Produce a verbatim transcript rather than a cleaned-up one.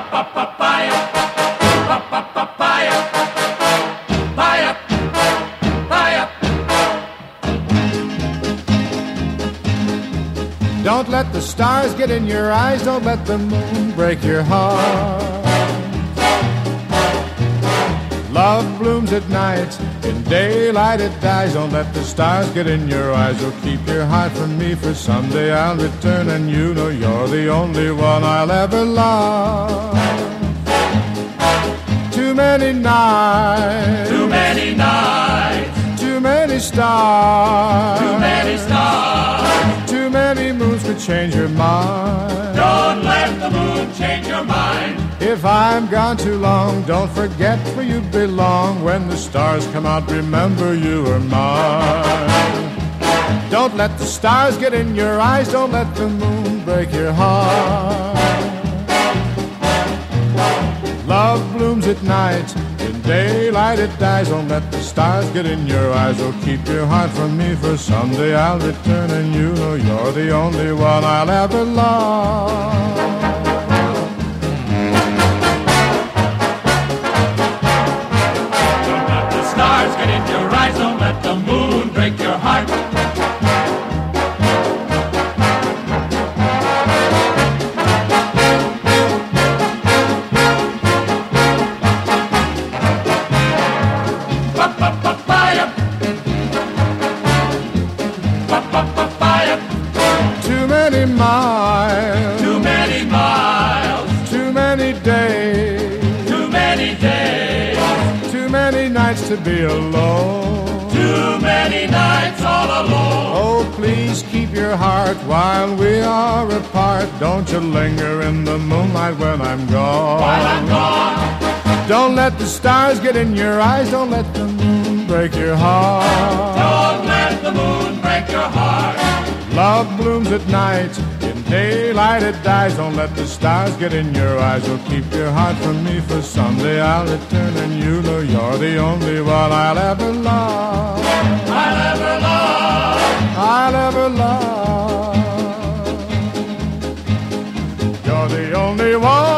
Don't let the stars get in your eyes, don't let the moon break your heart. Love blooms at night, in daylight it dies. Don't let the stars get in your eyes, or keep your heart from me, for someday I'll return and you know you're the only one I'll ever love. Too many nights, Too many nights, too many stars, too many stars. too many moons could change your mind. Don't let the moon change your mind. If I'm gone too long, don't forget where you belong. When the stars come out, remember you are mine. Don't let the stars get in your eyes, don't let the moon break your heart. Love blooms at night, in daylight it dies. Don't let the stars get in your eyes, or keep your heart from me, for someday I'll return and you know you're the only one I'll ever love. Don't let the stars get in your eyes. Don't let the moon break your heart. Too many miles, Too many miles, too many days, too many days, too many nights to be alone. too many nights all alone. Oh, please keep your heart while we are apart. Don't you linger in the moonlight when I'm gone. While I'm gone, Don't let the stars get in your eyes, don't let the moon break your heart. don't let the moon break your heart. Love blooms at night, in daylight it dies. Don't let the stars get in your eyes, or keep your heart from me, for someday I'll return and you know you're the only one I'll ever love. I'll ever love. I'll ever love. You're the only one